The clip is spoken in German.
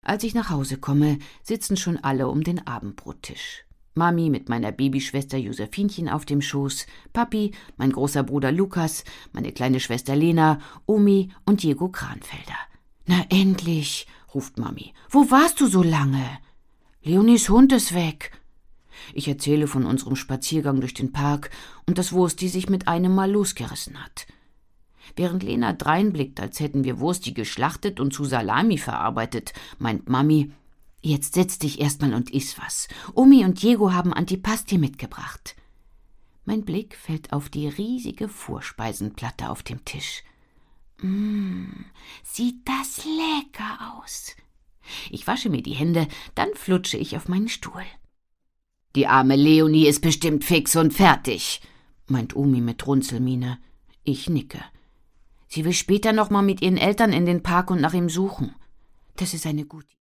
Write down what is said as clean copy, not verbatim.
Als ich nach Hause komme, sitzen schon alle um den Abendbrottisch. Mami mit meiner Babyschwester Josephinchen auf dem Schoß, Papi, mein großer Bruder Lukas, meine kleine Schwester Lena, Omi und Diego Kranfelder. »Na endlich«, ruft Mami. »Wo warst du so lange?« »Leonies Hund ist weg.« Ich erzähle von unserem Spaziergang durch den Park und dass Wursti sich mit einem Mal losgerissen hat. Während Lena dreinblickt, als hätten wir Wursti geschlachtet und zu Salami verarbeitet, meint Mami: »Jetzt setz dich erstmal und iss was. Omi und Diego haben Antipasti mitgebracht.« Mein Blick fällt auf die riesige Vorspeisenplatte auf dem Tisch. Sieht das lecker aus. Ich wasche mir die Hände, dann flutsche ich auf meinen Stuhl. »Die arme Leonie ist bestimmt fix und fertig«, meint Omi mit Runzelmiene. Ich nicke. Sie will später noch mal mit ihren Eltern in den Park und nach ihm suchen. Das ist eine gute